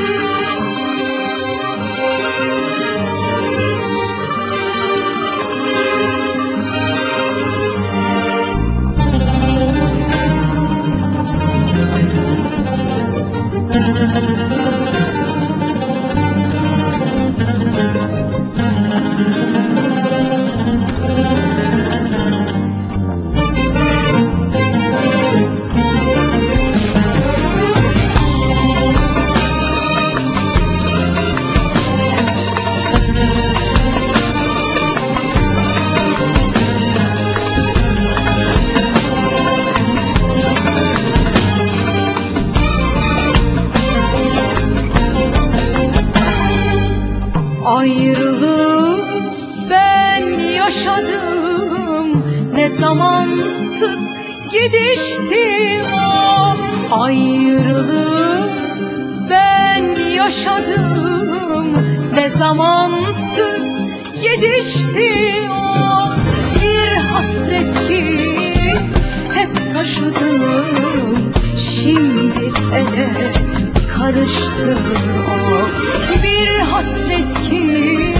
Ayrılığı ben yaşadım, ne zamansız gidişti o. Ayrılığı ben yaşadım, ne zamansız gidişti o. Bir hasret ki hep taşıdım, şimdi ele karıştı o. Bir hasret ki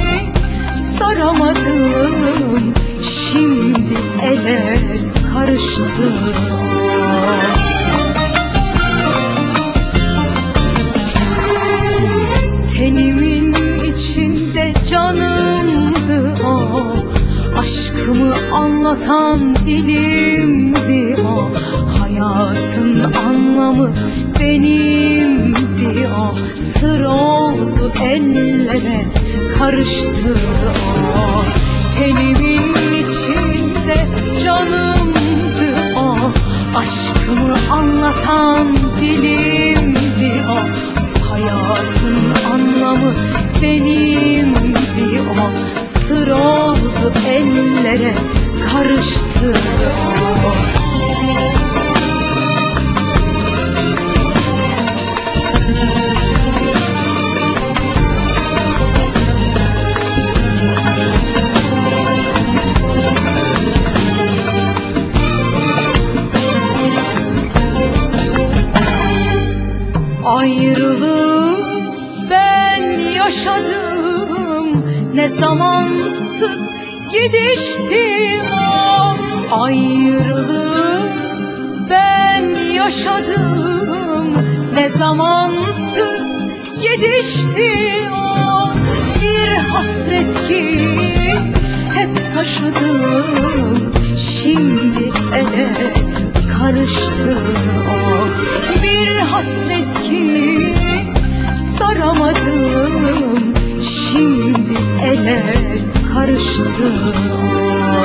saramadım, şimdi ele karıştı o. Tenimin içinde canımdı o, aşkımı anlatan dilimdi o. Hayatın anlamı benimdi o. Sır oldu ellere karıştı o. Tenimin içinde canımdı o, aşkımı anlatan dilimdi o. Hayatın anlamı benimdi o. Sır oldu ellere karıştı o. Ayrılığı ben yaşadım, ne zamansız gidişti o. Ayrılığı ben yaşadım, ne zamansız gidişti o. Bir hasret ki hep taşıdım, şimdi ele karıştı o. Bir hasret ki saramadım, şimdi ele karıştı o.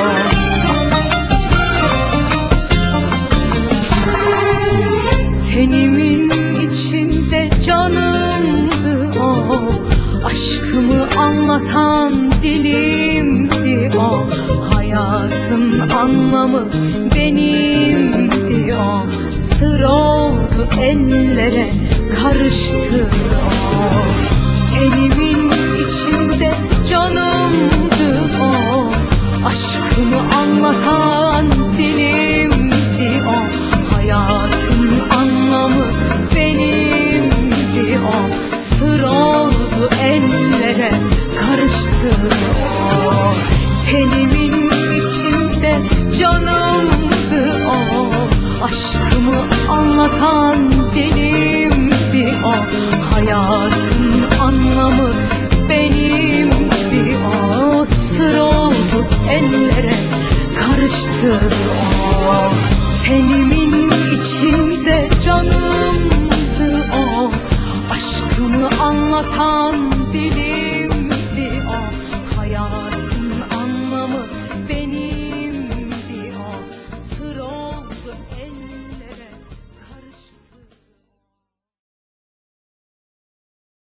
Tenimin içinde canımdı o, aşkımı anlatan dilimdi o. Hayatın anlamı benimdi o. Sır oldu ellere karıştı o. Tenimin içinde canımdı o, aşkımı anlatan dilimdi o. Hayatın anlamı benimdi o. Sır oldu ellere karıştı o. Tenimin içinde canımdı o, aşkımı anlatan dilimdi o. Hayatın anlamı benimdi o. Sır oldu ellere karıştı o. Tenimin içinde canımdı o, aşkımı anlatan dilimdi